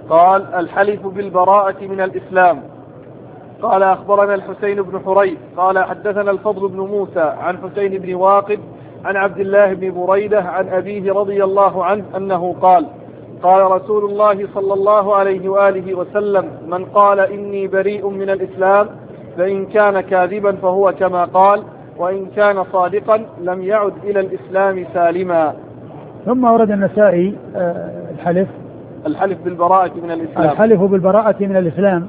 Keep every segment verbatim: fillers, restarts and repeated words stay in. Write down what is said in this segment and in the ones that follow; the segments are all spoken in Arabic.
قال: الحلف بالبراءة من الإسلام. قال: أخبرنا الحسين بن حريث قال: حدثنا الفضل بن موسى عن حسين بن واقد عن عبد الله بن بريدة عن أبيه رضي الله عنه أنه قال: قال رسول الله صلى الله عليه وآله وسلم: من قال إني بريء من الإسلام فإن كان كاذبا فهو كما قال، وإن كان صادقا لم يعد إلى الإسلام سالما. ثم ورد النسائي الحلف الحلف بالبراءة من الإسلام الحلف بالبراءة من الإسلام.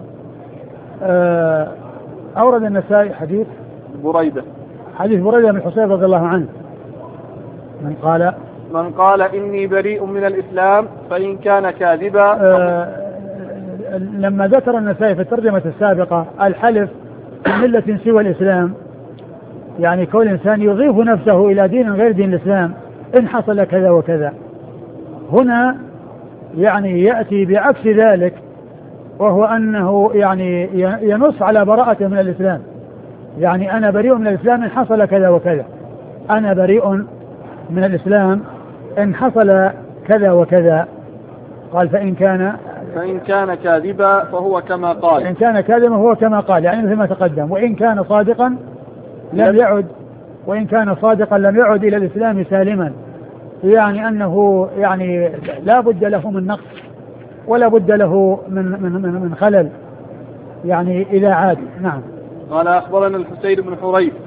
أورد النسائي حديث بريدة حديث بريدة بن الحصيب رضي الله عنه: من قال من قال إني بريء من الإسلام فإن كان كاذبا. آه لما ذكر النسائي في الترجمة السابقة الحلف في ملة سوى الإسلام، يعني كل إنسان يضيف نفسه إلى دين غير دين الإسلام إن حصل كذا وكذا. هنا يعني يأتي بعكس ذلك، وهو أنه يعني ينص على براءته من الإسلام، يعني أنا بريء من الإسلام إن حصل كذا وكذا، أنا بريء من الإسلام إن حصل كذا وكذا. قال: فإن كان فإن كان كاذبا فهو كما قال. إن كان كاذبا فهو كما قال، يعني مثل ما تقدم. وإن كان صادقا لم يعد وإن كان صادقا لم يعد إلى الإسلام سالما، يعني أنه يعني لا بد له من نقص ولا بد له من من من, من خلل، يعني إذا عاد. نعم. قال: أخبرنا الحسين بن حريث